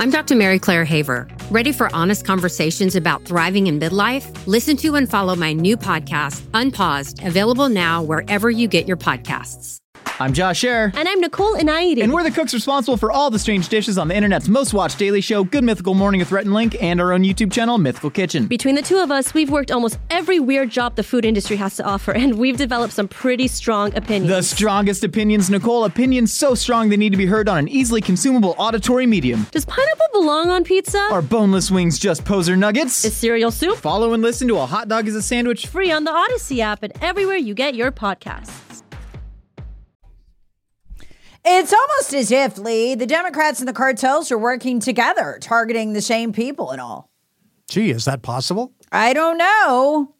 I'm Dr. Mary Claire Haver. Ready for honest conversations about thriving in midlife? Listen to and follow my new podcast, Unpaused, available now wherever you get your podcasts. I'm Josh Scherer. And I'm Nicole Inaidi. And we're the cooks responsible for all the strange dishes on the internet's most watched daily show, Good Mythical Morning with Rhett and Link, and our own YouTube channel, Mythical Kitchen. Between the two of us, we've worked almost every weird job the food industry has to offer, and we've developed some pretty strong opinions. The strongest opinions, Nicole. Opinions so strong they need to be heard on an easily consumable auditory medium. Does pineapple belong on pizza? Are boneless wings just poser nuggets? Is cereal soup? Follow and listen to A Hot Dog is a Sandwich. Free on the Odyssey app and everywhere you get your podcasts. It's almost as if, Lee, the Democrats and the cartels are working together, targeting the same people and all. Gee, is that possible? I don't know.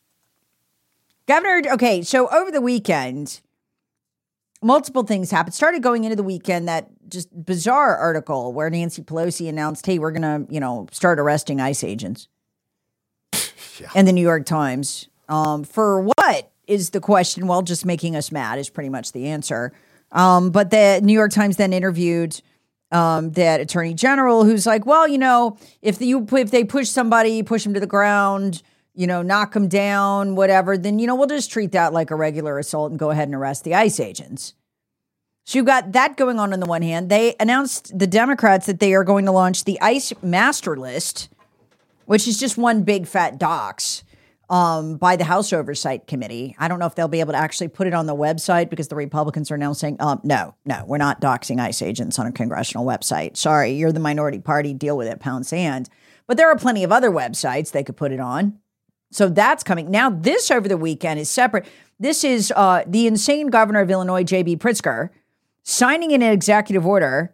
So over the weekend, multiple things happened. Started going into the weekend, that just bizarre article where Nancy Pelosi announced, hey, we're going to, start arresting ICE agents. Yeah. And the New York Times. For what is the question? Well, just making us mad is pretty much the answer. But the New York Times then interviewed that attorney general who's like, well, if they push somebody, push them to the ground, knock them down, whatever, then, we'll just treat that like a regular assault and go ahead and arrest the ICE agents. So you've got that going on the one hand. They announced, the Democrats, that they are going to launch the ICE master list, which is just one big fat dox. By the House Oversight Committee. I don't know if they'll be able to actually put it on the website because the Republicans are now saying, no, we're not doxing ICE agents on a congressional website. Sorry, you're the minority party. Deal with it, pound sand. But there are plenty of other websites they could put it on. So that's coming. Now, this over the weekend is separate. This is the insane governor of Illinois, J.B. Pritzker, signing an executive order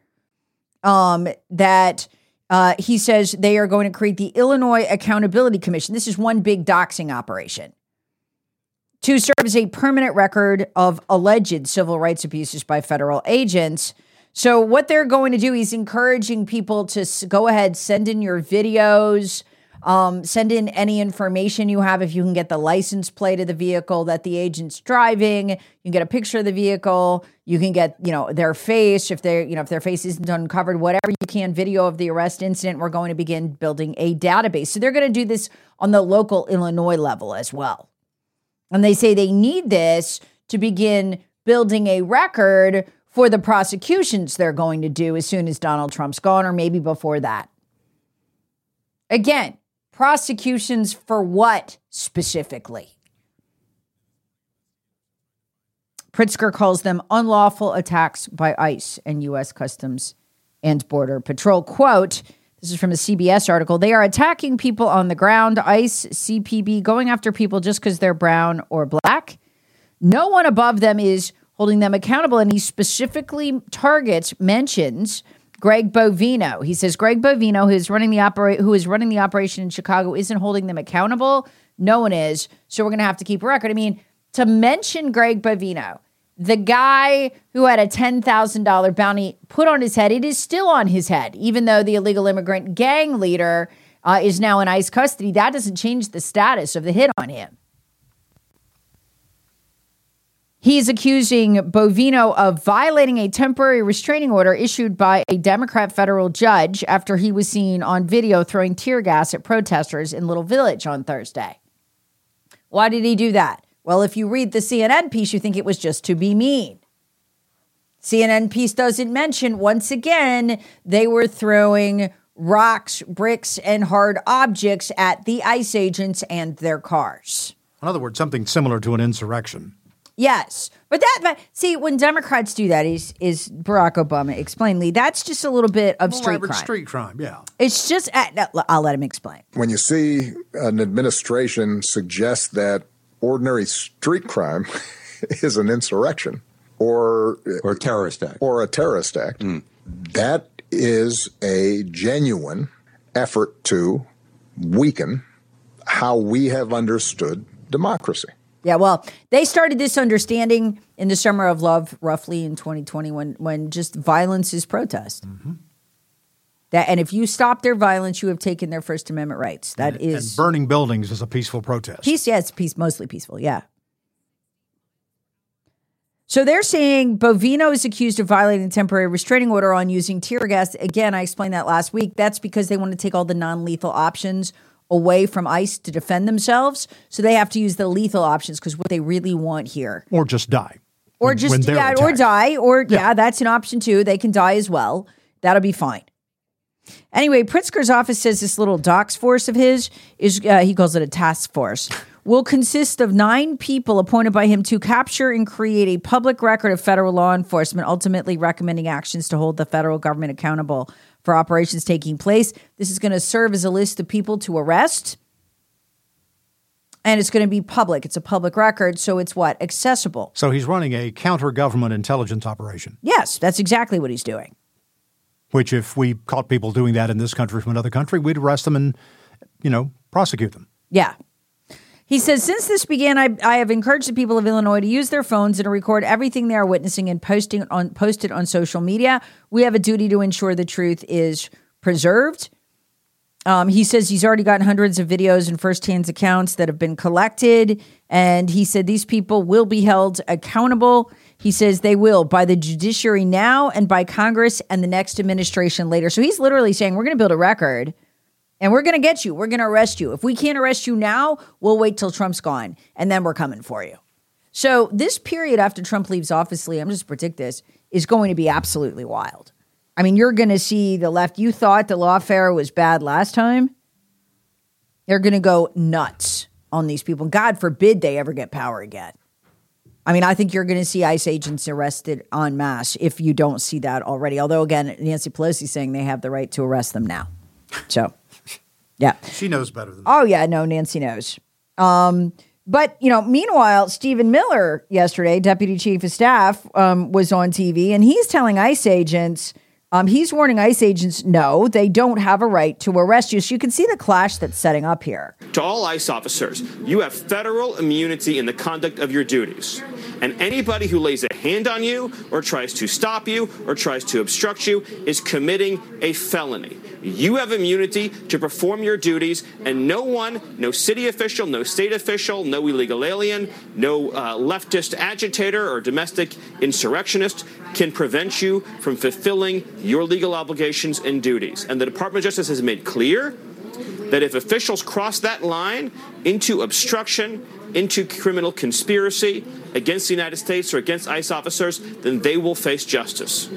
that... he says they are going to create the Illinois Accountability Commission. This is one big doxing operation to serve as a permanent record of alleged civil rights abuses by federal agents. So what they're going to do is encouraging people to go ahead, send in your videos, send in any information you have. If you can get the license plate of the vehicle that the agent's driving, you can get a picture of the vehicle. You can get, their face. If if their face isn't uncovered, whatever you can, video of the arrest incident. We're going to begin building a database. So they're going to do this on the local Illinois level as well. And they say they need this to begin building a record for the prosecutions they're going to do as soon as Donald Trump's gone, or maybe before that. Again, prosecutions for what specifically? Pritzker calls them unlawful attacks by ICE and U.S. Customs and Border Patrol. Quote, this is from a CBS article, they are attacking people on the ground, ICE, CPB, going after people just because they're brown or black. No one above them is holding them accountable, and he specifically mentions Greg Bovino. He says Greg Bovino, who is running the operation in Chicago, isn't holding them accountable. No one is. So we're going to have to keep a record. I mean, to mention Greg Bovino, the guy who had a $10,000 bounty put on his head, it is still on his head, even though the illegal immigrant gang leader is now in ICE custody. That doesn't change the status of the hit on him. He's accusing Bovino of violating a temporary restraining order issued by a Democrat federal judge after he was seen on video throwing tear gas at protesters in Little Village on Thursday. Why did he do that? Well, if you read the CNN piece, you think it was just to be mean. CNN piece doesn't mention, once again, they were throwing rocks, bricks, and hard objects at the ICE agents and their cars. In other words, something similar to an insurrection. Yes. But when Democrats do that, is Barack Obama explain, Lee, that's just a little bit of street crime. Street crime, yeah. It's just, I'll let him explain. When you see an administration suggest that ordinary street crime is an insurrection or a terrorist act, that is a genuine effort to weaken how we have understood democracy. Yeah, well, they started this understanding in the summer of love, roughly in 2020, when just violence is protest. Mm-hmm. And if you stop their violence, you have taken their First Amendment rights. And burning buildings is a peaceful protest. It's mostly peaceful, yeah. So they're saying Bovino is accused of violating temporary restraining order on using tear gas. Again, I explained that last week. That's because they want to take all the non-lethal options away from ICE to defend themselves. So they have to use the lethal options because what they really want here. Or just die. Or when just, they're yeah, attacked. or die. Or, yeah, that's an option too. They can die as well. That'll be fine. Anyway, Pritzker's office says this little docs force of his is, he calls it a task force, will consist of 9 people appointed by him to capture and create a public record of federal law enforcement, ultimately recommending actions to hold the federal government accountable for operations taking place. This is going to serve as a list of people to arrest. And it's going to be public. It's a public record. So it's what? Accessible. So he's running a counter-government intelligence operation. Yes, that's exactly what he's doing. Which if we caught people doing that in this country from another country, we'd arrest them and, prosecute them. Yeah. He says, since this began, I have encouraged the people of Illinois to use their phones and to record everything they are witnessing and post it on social media. We have a duty to ensure the truth is preserved. He says he's already gotten hundreds of videos and firsthand accounts that have been collected. And he said these people will be held accountable. He says they will by the judiciary now and by Congress and the next administration later. So he's literally saying we're going to build a record and we're going to get you. We're going to arrest you. If we can't arrest you now, we'll wait till Trump's gone and then we're coming for you. So this period after Trump leaves office, Lee, I'm just predict this, is going to be absolutely wild. I mean, you're going to see the left. You thought the lawfare was bad last time. They're going to go nuts on these people. God forbid they ever get power again. I mean, I think you're going to see ICE agents arrested en masse if you don't see that already. Although, again, Nancy Pelosi saying they have the right to arrest them now. So, yeah. She knows better than that. Oh, yeah. No, Nancy knows. But, meanwhile, Stephen Miller yesterday, Deputy Chief of Staff, was on TV, and he's telling ICE agents, he's warning ICE agents, no, they don't have a right to arrest you. So you can see the clash that's setting up here. To all ICE officers, you have federal immunity in the conduct of your duties. And anybody who lays a hand on you or tries to stop you or tries to obstruct you is committing a felony. You have immunity to perform your duties, and no one, no city official, no state official, no illegal alien, no leftist agitator or domestic insurrectionist can prevent you from fulfilling your legal obligations and duties. And the Department of Justice has made clear that if officials cross that line into obstruction, into criminal conspiracy against the United States or against ICE officers, then they will face justice.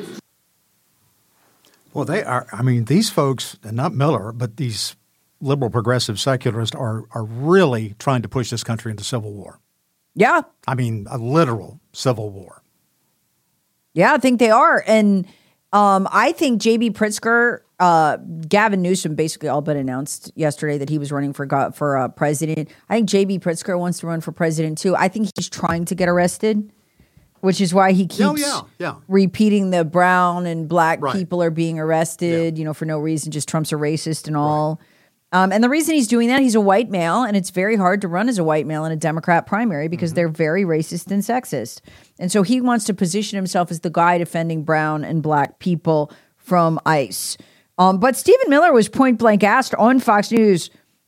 Well, they are. I mean, these folks, and not Miller, but these liberal progressive secularists are really trying to push this country into civil war. Yeah. I mean, a literal civil war. Yeah, I think they are. And I think J.B. Pritzker, Gavin Newsom basically all but announced yesterday that he was running for president. I think J.B. Pritzker wants to run for president too. I think he's trying to get arrested, which is why he keeps repeating the brown and black people are being arrested, for no reason, just Trump's a racist and all. And the reason he's doing that, he's a white male, and it's very hard to run as a white male in a Democrat primary because they're very racist and sexist. And so he wants to position himself as the guy defending brown and black people from ICE. But Stephen Miller was point blank asked on Fox News,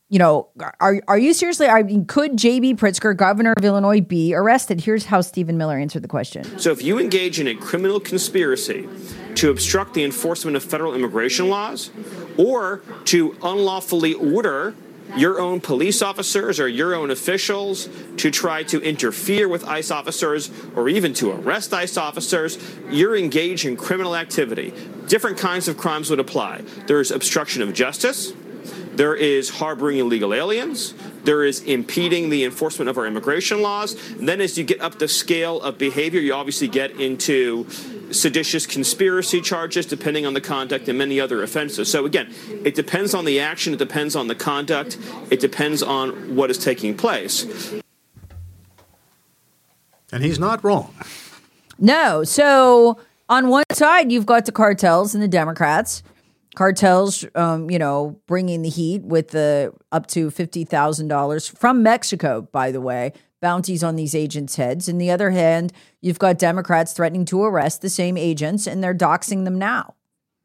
are you seriously, could J.B. Pritzker, governor of Illinois, be arrested? Here's how Stephen Miller answered the question. So if you engage in a criminal conspiracy to obstruct the enforcement of federal immigration laws or to unlawfully order your own police officers or your own officials to try to interfere with ICE officers or even to arrest ICE officers, you're engaged in criminal activity. Different kinds of crimes would apply. There's obstruction of justice. There is harboring illegal aliens. There is impeding the enforcement of our immigration laws. And then as you get up the scale of behavior, you obviously get into seditious conspiracy charges, depending on the conduct, and many other offenses. So again, it depends on the action. It depends on the conduct. It depends on what is taking place. And he's not wrong. No. So on one side, you've got the cartels and the Democrats. Cartels, bringing the heat with the up to $50,000 from Mexico, by the way, bounties on these agents' heads. And the other hand, you've got Democrats threatening to arrest the same agents, and they're doxing them now.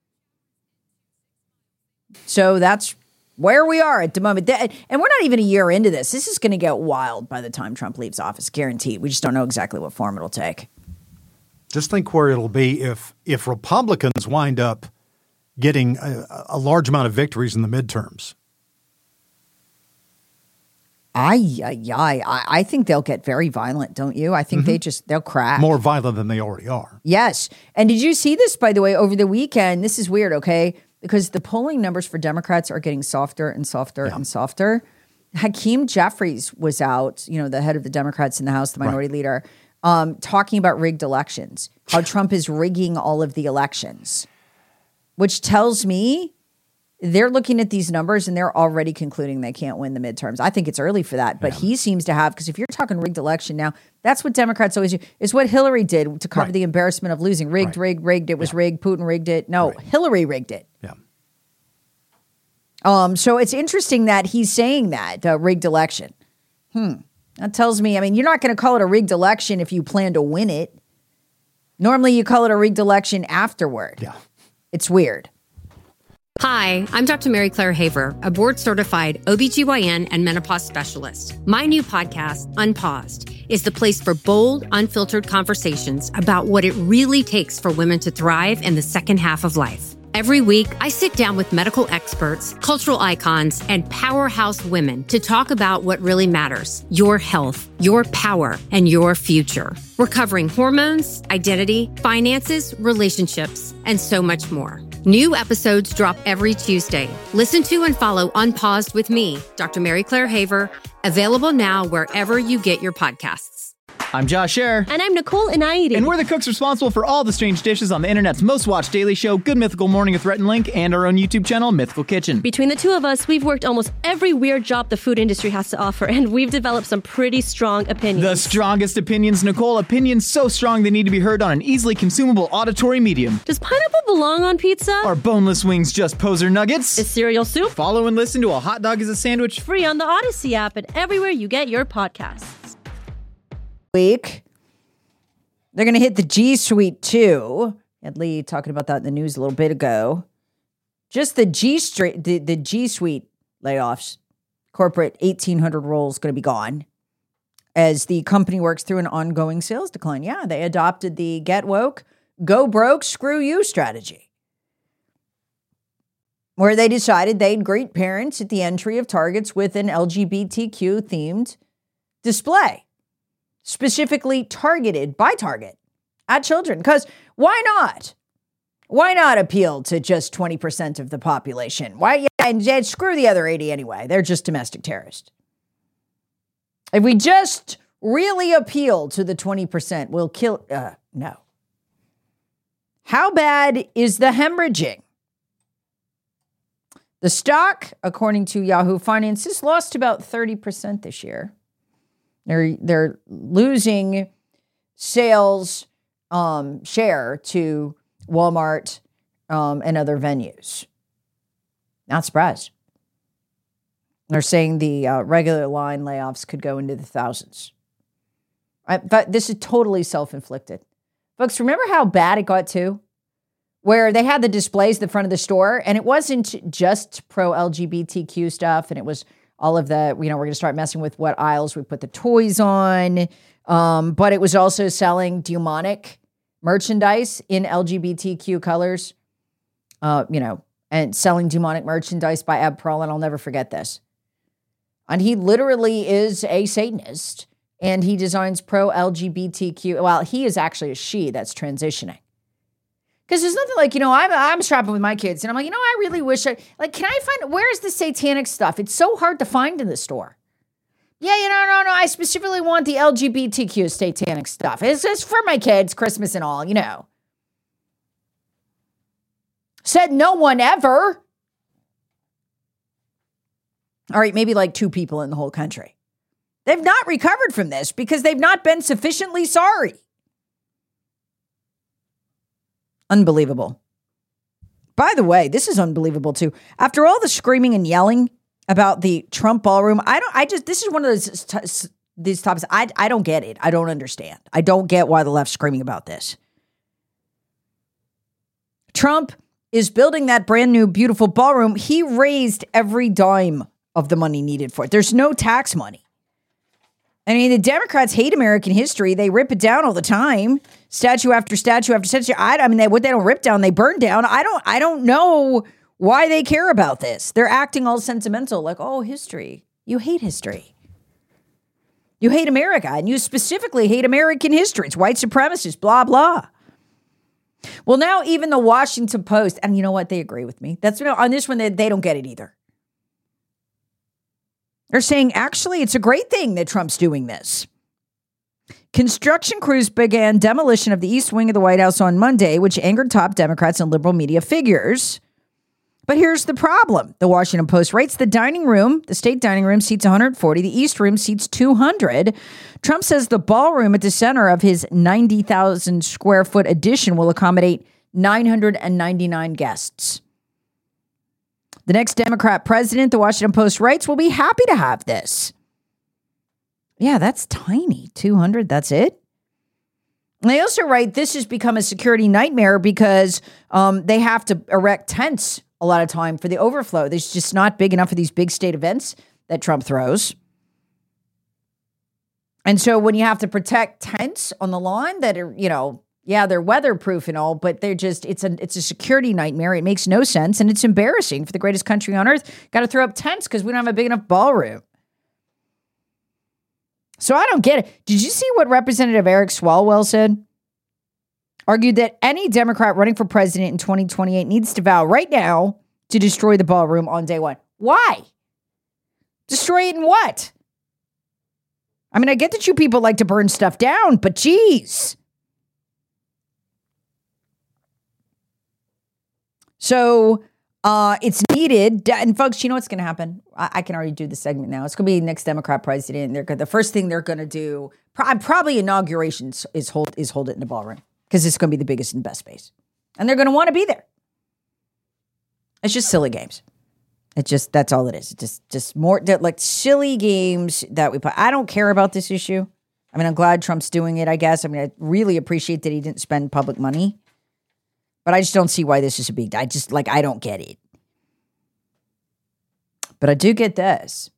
So that's where we are at the moment. And we're not even a year into this. This is going to get wild by the time Trump leaves office, guaranteed. We just don't know exactly what form it'll take. Just think where it'll be if Republicans wind up getting a large amount of victories in the midterms. I think they'll get very violent, don't you? I think they'll crack. More violent than they already are. Yes. And did you see this, by the way, over the weekend? This is weird, okay? Because the polling numbers for Democrats are getting softer and softer and softer. Hakeem Jeffries was out, the head of the Democrats in the House, the minority leader, talking about rigged elections, how Trump is rigging all of the elections, which tells me they're looking at these numbers and they're already concluding they can't win the midterms. I think it's early for that, but he seems to have, because if you're talking rigged election now, that's what Democrats always do. It's what Hillary did to cover the embarrassment of losing. Rigged. It was rigged. Putin rigged it. No, Hillary rigged it. Yeah. So it's interesting that he's saying that, rigged election. That tells me, you're not going to call it a rigged election if you plan to win it. Normally you call it a rigged election afterward. Yeah. It's weird. Hi, I'm Dr. Mary Claire Haver, a board-certified OBGYN and menopause specialist. My new podcast, Unpaused, is the place for bold, unfiltered conversations about what it really takes for women to thrive in the second half of life. Every week, I sit down with medical experts, cultural icons, and powerhouse women to talk about what really matters: your health, your power, and your future. We're covering hormones, identity, finances, relationships, and so much more. New episodes drop every Tuesday. Listen to and follow Unpaused with me, Dr. Mary Claire Haver, available now wherever you get your podcasts. I'm Josh Scherer. And I'm Nicole Inaidi. And we're the cooks responsible for all the strange dishes on the internet's most watched daily show, Good Mythical Morning with Rhett and Link, and our own YouTube channel, Mythical Kitchen. Between the two of us, we've worked almost every weird job the food industry has to offer, and we've developed some pretty strong opinions. The strongest opinions, Nicole. Opinions so strong they need to be heard on an easily consumable auditory medium. Does pineapple belong on pizza? Are boneless wings just poser nuggets? Is cereal soup? Follow and listen to A Hot Dog is a Sandwich. Free on the Odyssey app and everywhere you get your podcasts. Week. They're going to hit the G Suite too. Ed Lee talking about that in the news a little bit ago. Just the G Suite layoffs. Corporate 1,800 roles going to be gone as the company works through an ongoing sales decline. Yeah, they adopted the get woke, go broke, screw you strategy, where they decided they'd greet parents at the entry of Targets with an LGBTQ themed display, specifically targeted by Target at children. Because why not? Why not appeal to just 20% of the population? Why? Yeah, and screw the other 80 anyway. They're just domestic terrorists. If we just really appeal to the 20%, we'll kill. No. How bad is the hemorrhaging? The stock, according to Yahoo Finances, lost about 30% this year. They're losing sales share to Walmart and other venues. Not surprised. They're saying the regular line layoffs could go into the thousands. But this is totally self-inflicted. Folks, remember how bad it got to? Where they had the displays at the front of the store, and it wasn't just pro-LGBTQ stuff, and it was all of the, we're going to start messing with what aisles we put the toys on. But it was also selling demonic merchandise in LGBTQ colors, and selling demonic merchandise by Eb Perlin. I'll never forget this. And he literally is a Satanist, and he designs pro-LGBTQ. Well, he is actually a she that's transitioning. Because there's nothing like, I'm shopping with my kids, and I'm like, I really wish can I find, where's the satanic stuff? It's so hard to find in the store. Yeah, no, I specifically want the LGBTQ satanic stuff. It's for my kids, Christmas and all, Said no one ever. All right, maybe like 2 people in the whole country. They've not recovered from this because they've not been sufficiently sorry. Unbelievable. By the way, this is unbelievable too. After all the screaming and yelling about the Trump ballroom, this is one of these topics. I don't get it. I don't understand. I don't get why the left's screaming about this. Trump is building that brand new, beautiful ballroom. He raised every dime of the money needed for it. There's no tax money. I mean, the Democrats hate American history. They rip it down all the time. statue after statue after statue. I mean, what they don't rip down, they burn down. I don't know why they care about this. They're acting all sentimental, like, oh, history. You hate history. You hate America, and you specifically hate American history. It's white supremacists, blah, blah. Well, now even the Washington Post, and you know what? They agree with me. That's on this one, they don't get it either. They're saying, actually, it's a great thing that Trump's doing this. Construction crews began demolition of the east wing of the White House on Monday, which angered top Democrats and liberal media figures. But here's the problem. The Washington Post writes the dining room, the state dining room, seats 140. The East Room seats 200. Trump says the ballroom at the center of his 90,000 square foot addition will accommodate 999 guests. The next Democrat president, the Washington Post writes, will be happy to have this. Yeah, that's tiny. 200, that's it. And they also write, this has become a security nightmare because they have to erect tents a lot of time for the overflow. There's just not big enough for these big state events that Trump throws. And so when you have to protect tents on the lawn that are, they're weatherproof and all, but they're just, it's a security nightmare. It makes no sense. And it's embarrassing for the greatest country on earth. Got to throw up tents because we don't have a big enough ballroom. So I don't get it. Did you see what Representative Eric Swalwell said? Argued that any Democrat running for president in 2028 needs to vow right now to destroy the ballroom on day one. Why? Destroy it in what? I mean, I get that you people like to burn stuff down, but geez. So it's needed. And folks, you know what's going to happen? I can already do the segment now. It's going to be the next Democrat president. The first thing they're going to do, probably inaugurations, is hold it in the ballroom. Because it's going to be the biggest and best space. And they're going to want to be there. It's just silly games. That's all it is. It's just more like silly games that we play. I don't care about this issue. I mean, I'm glad Trump's doing it, I guess. I mean, I really appreciate that he didn't spend public money. But I just don't see why this is a big deal. I don't get it. But I do get this.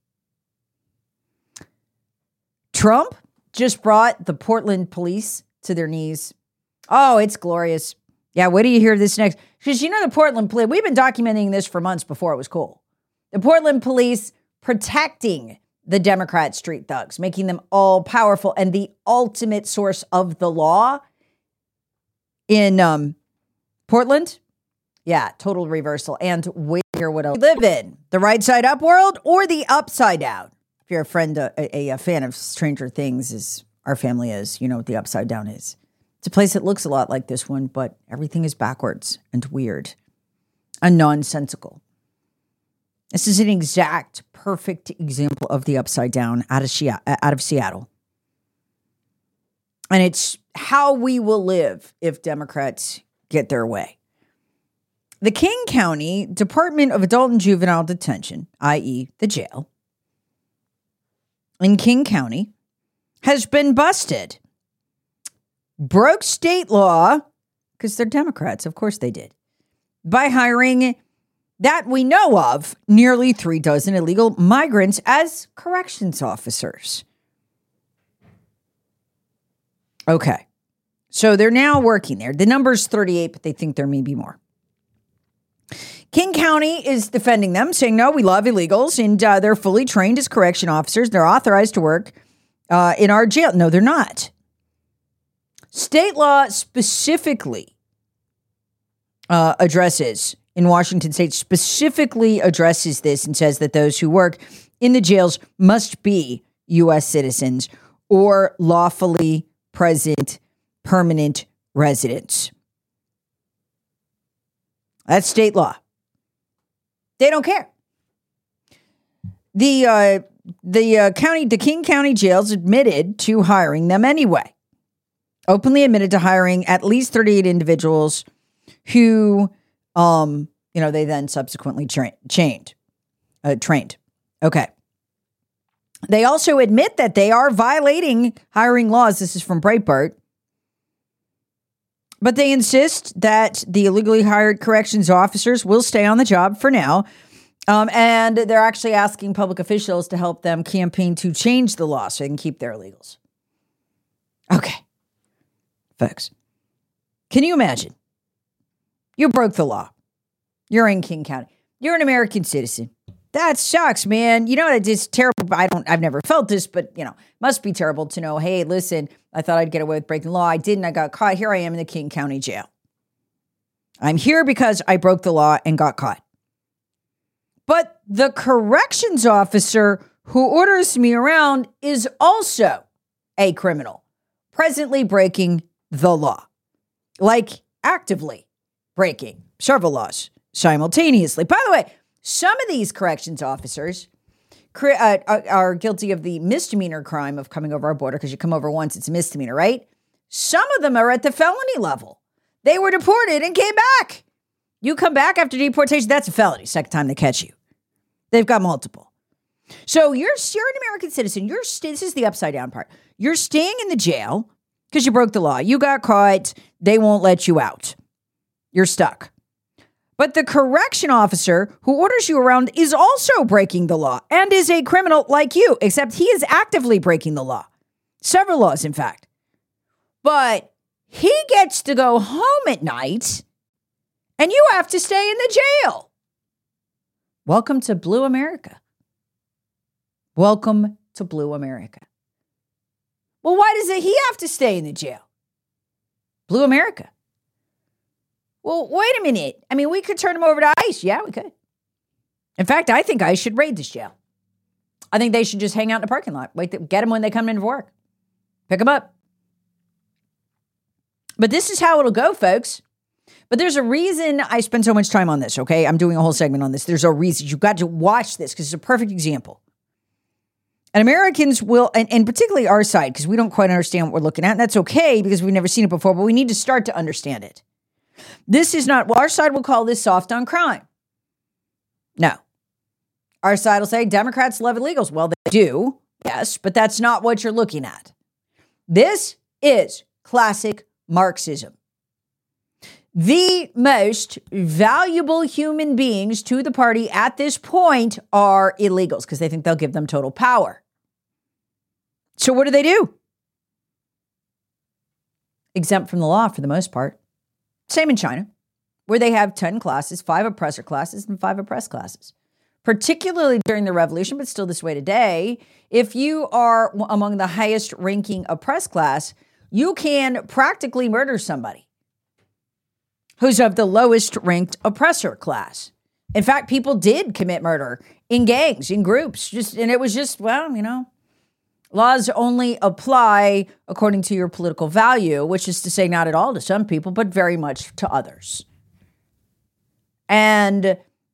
Trump just brought the Portland police to their knees. Oh, it's glorious. Yeah, wait till you hear this next. Because the Portland police, we've been documenting this for months before it was cool. The Portland police protecting the Democrat street thugs, making them all powerful and the ultimate source of the law in Portland. Yeah, total reversal. And wait to hear what else we live in. The right side up world or the upside down? If you're a fan of Stranger Things, as our family is, you know what the upside down is. It's a place that looks a lot like this one, but everything is backwards and weird and nonsensical. This is an exact, perfect example of the upside down out of Seattle. And it's how we will live if Democrats get their way. The King County Department of Adult and Juvenile Detention, i.e. the jail, in King County, has been busted. Broke state law, because they're Democrats, of course they did, by hiring, that we know of, nearly 36 illegal migrants as corrections officers. Okay, so they're now working there. The number's 38, but they think there may be more. King County is defending them, saying, no, we love illegals, and they're fully trained as correction officers. They're authorized to work in our jail. No, they're not. State law specifically addresses, in Washington state, specifically addresses this and says that those who work in the jails must be U.S. citizens or lawfully present permanent residents. That's state law. They don't care. The King County jails admitted to hiring them anyway. Openly admitted to hiring at least 38 individuals who, they then subsequently trained. Okay. They also admit that they are violating hiring laws. This is from Breitbart. But they insist that the illegally hired corrections officers will stay on the job for now. And they're actually asking public officials to help them campaign to change the law so they can keep their illegals. Okay. Folks, Can you imagine? You broke the law. You're in King County. You're an American citizen. That sucks, man. You know, it's terrible. I've never felt this, but must be terrible to know, hey, listen, I thought I'd get away with breaking the law. I didn't. I got caught. Here I am in the King County jail. I'm here because I broke the law and got caught. But the corrections officer who orders me around is also a criminal, presently breaking the law, like actively breaking several laws simultaneously. By the way, some of these corrections officers are guilty of the misdemeanor crime of coming over our border, because you come over once, it's a misdemeanor, right? Some of them are at the felony level. They were deported and came back. You come back after deportation, that's a felony, second time they catch you. They've got multiple. So you're an American citizen. This is the upside down part. You're staying in the jail because you broke the law. You got caught. They won't let you out. You're stuck. But the correction officer who orders you around is also breaking the law and is a criminal like you, except he is actively breaking the law. Several laws, in fact. But he gets to go home at night and you have to stay in the jail. Welcome to Blue America. Welcome to Blue America. Well, why does he have to stay in the jail? Blue America. Well, wait a minute. I mean, we could turn him over to ICE. Yeah, we could. In fact, I think ICE should raid this jail. I think they should just hang out in the parking lot. Get them when they come in for work. Pick them up. But this is how it'll go, folks. But there's a reason I spend so much time on this, okay? I'm doing a whole segment on this. There's a reason. You've got to watch this because it's a perfect example. And Americans will, and particularly our side, because we don't quite understand what we're looking at. And that's okay because we've never seen it before, but we need to start to understand it. This is not, well, our side will call this soft on crime. No. Our side will say Democrats love illegals. Well, they do, yes, but that's not what you're looking at. This is classic Marxism. The most valuable human beings to the party at this point are illegals because they think they'll give them total power. So what do? Exempt from the law for the most part. Same in China, where they have 10 classes, 5 oppressor classes and 5 oppressed classes. Particularly during the revolution, but still this way today, if you are among the highest ranking oppressed class, you can practically murder somebody who's of the lowest ranked oppressor class. In fact, people did commit murder in gangs, in groups, and it was just, laws only apply according to your political value, which is to say not at all to some people, but very much to others. And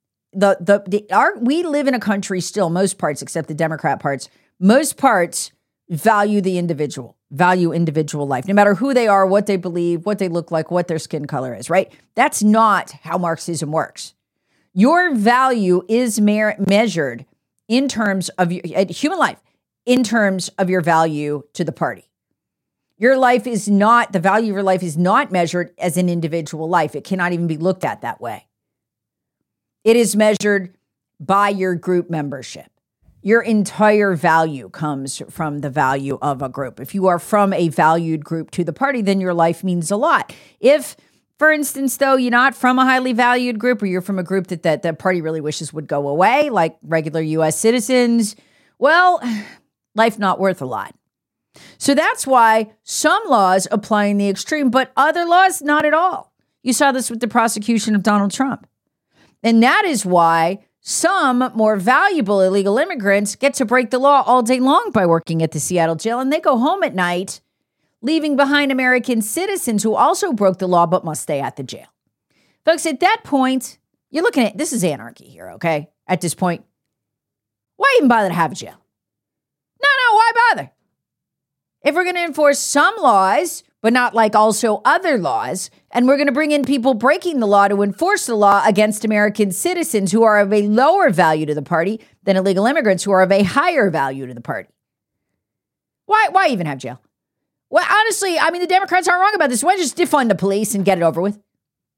we live in a country still, most parts, except the Democrat parts, most parts value the individual, value individual life, no matter who they are, what they believe, what they look like, what their skin color is, right? That's not how Marxism works. Your value is measured in terms of human life, in terms of your value to the party. Your life is not, the value of your life is not measured as an individual life. It cannot even be looked at that way. It is measured by your group membership. Your entire value comes from the value of a group. If you are from a valued group to the party, then your life means a lot. If, for instance, though, you're not from a highly valued group, or you're from a group that the party really wishes would go away, like regular U.S. citizens, well, life not worth a lot. So that's why some laws apply in the extreme, but other laws, not at all. You saw this with the prosecution of Donald Trump. And that is why some more valuable illegal immigrants get to break the law all day long by working at the Seattle jail, and they go home at night, leaving behind American citizens who also broke the law but must stay at the jail. Folks, at that point, you're looking at, this is anarchy here, okay? At this point, why even bother to have a jail? No, why bother? If we're going to enforce some laws, but not like also other laws, and we're going to bring in people breaking the law to enforce the law against American citizens who are of a lower value to the party than illegal immigrants who are of a higher value to the party. Why even have jail? Well, honestly, I mean, the Democrats aren't wrong about this. Why don't you just defund the police and get it over with?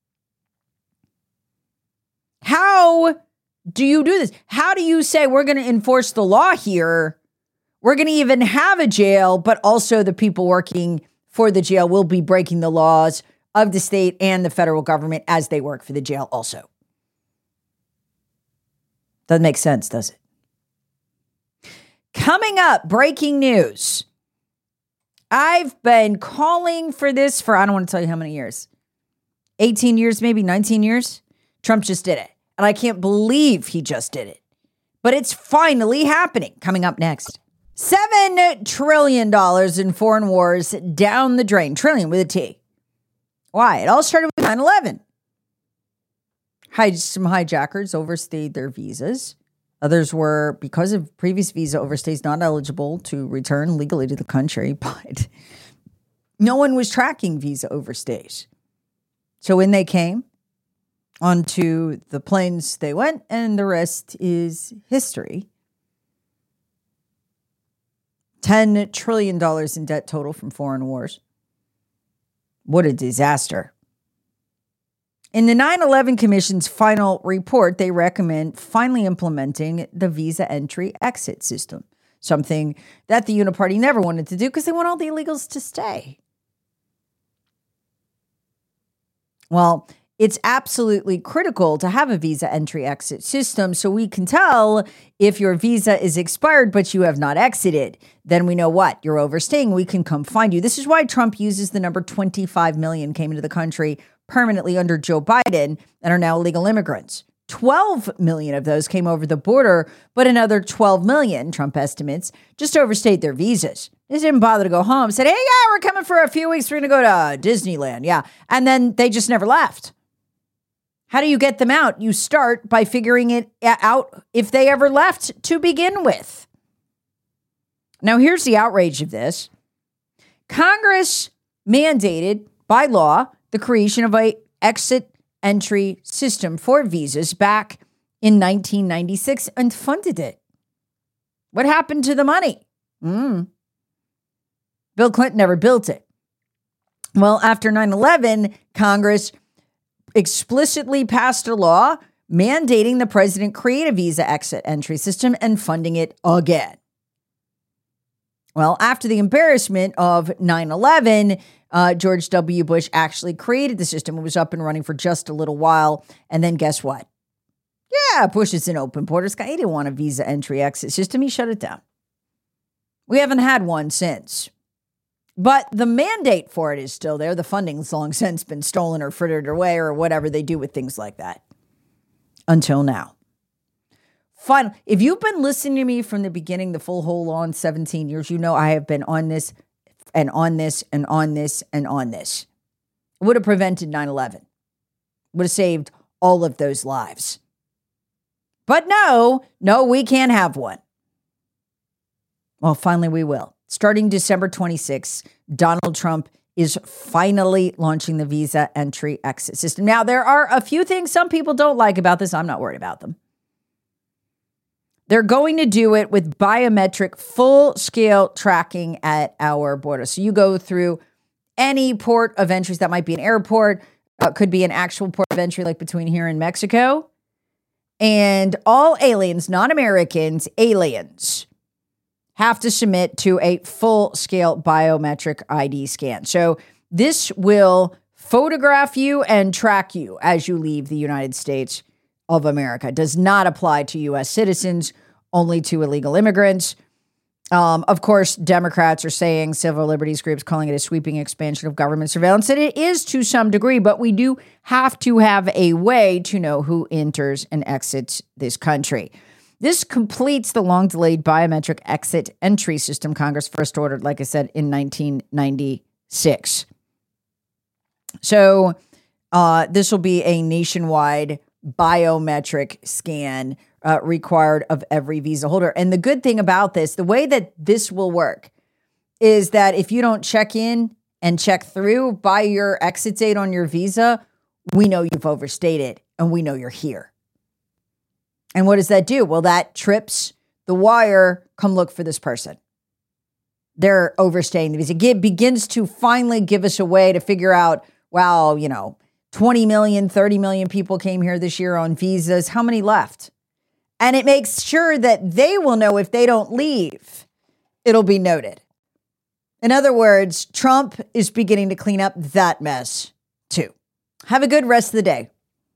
How do you do this? How do you say we're going to enforce the law here? We're going to even have a jail, but also the people working for the jail will be breaking the laws of the state and the federal government as they work for the jail also. Doesn't make sense, does it? Coming up, breaking news. I've been calling for this for, I don't want to tell you how many years. 18 years, maybe 19 years. Trump just did it. And I can't believe he just did it. But it's finally happening. Coming up next. $7 trillion in foreign wars down the drain. Trillion with a T. Why? It all started with 9/11. Some hijackers overstayed their visas. Others were, because of previous visa overstays, not eligible to return legally to the country. But no one was tracking visa overstays. So when they came onto the planes, they went, and the rest is history. $10 trillion in debt total from foreign wars. What a disaster. In the 9/11 Commission's final report, they recommend finally implementing the visa entry exit system, something that the Uniparty never wanted to do because they want all the illegals to stay. Well, it's absolutely critical to have a visa entry exit system so we can tell if your visa is expired but you have not exited. Then we know what? You're overstaying. We can come find you. This is why Trump uses the number 25 million came into the country permanently under Joe Biden and are now illegal immigrants. 12 million of those came over the border, but another 12 million, Trump estimates, just overstayed their visas. They didn't bother to go home. Said, hey, yeah, we're coming for a few weeks. We're going to go to Disneyland. Yeah. And then they just never left. How do you get them out? You start by figuring it out if they ever left to begin with. Now, here's the outrage of this. Congress mandated by law the creation of an exit entry system for visas back in 1996 and funded it. What happened to the money? Bill Clinton never built it. Well, after 9/11, Congress explicitly passed a law mandating the president create a visa exit entry system and funding it again. Well, after the embarrassment of 9/11, George W. Bush actually created the system. It was up and running for just a little while. And then guess what? Yeah, Bush is an open borders guy. He didn't want a visa entry exit system. He shut it down. We haven't had one since. But the mandate for it is still there. The funding's long since been stolen or frittered away or whatever they do with things like that. Until now. Fine. If you've been listening to me from the beginning, the full whole on 17 years, you know I have been on this and on this and on this and on this. It would have prevented 9/11. Would have saved all of those lives. But no, we can't have one. Well, finally we will. Starting December 26th, Donald Trump is finally launching the visa entry exit system. Now, there are a few things some people don't like about this. I'm not worried about them. They're going to do it with biometric full-scale tracking at our border. So you go through any port of entries that might be an airport, could be an actual port of entry like between here and Mexico. And all aliens, not Americans, aliens, have to submit to a full-scale biometric ID scan. So this will photograph you and track you as you leave the United States of America. It does not apply to U.S. citizens, only to illegal immigrants. Of course, Democrats are saying, civil liberties groups calling it a sweeping expansion of government surveillance, and it is to some degree, but we do have to have a way to know who enters and exits this country. This completes the long-delayed biometric exit entry system Congress first ordered, like I said, in 1996. So this will be a nationwide biometric scan required of every visa holder. And the good thing about this, the way that this will work, is that if you don't check in and check through by your exit date on your visa, we know you've overstayed it and we know you're here. And what does that do? Well, that trips the wire. Come look for this person. They're overstaying the visa. It begins to finally give us a way to figure out, wow, 20 million, 30 million people came here this year on visas. How many left? And it makes sure that they will know if they don't leave, it'll be noted. In other words, Trump is beginning to clean up that mess too. Have a good rest of the day.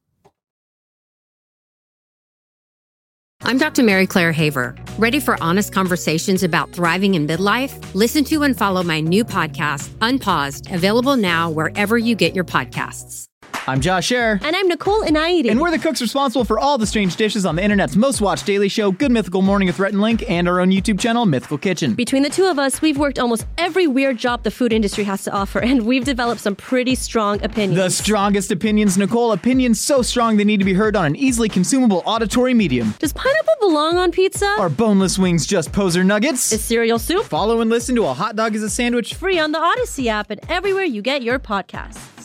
I'm Dr. Mary Claire Haver. Ready for honest conversations about thriving in midlife? Listen to and follow my new podcast, Unpaused, available now wherever you get your podcasts. I'm Josh Scherer. And I'm Nicole Inaidi. And we're the cooks responsible for all the strange dishes on the internet's most watched daily show, Good Mythical Morning with Rhett and Link, and our own YouTube channel, Mythical Kitchen. Between the two of us, we've worked almost every weird job the food industry has to offer, and we've developed some pretty strong opinions. The strongest opinions, Nicole. Opinions so strong they need to be heard on an easily consumable auditory medium. Does pineapple belong on pizza? Are boneless wings just poser nuggets? Is cereal soup? Follow and listen to A Hot Dog is a Sandwich. Free on the Odyssey app and everywhere you get your podcasts.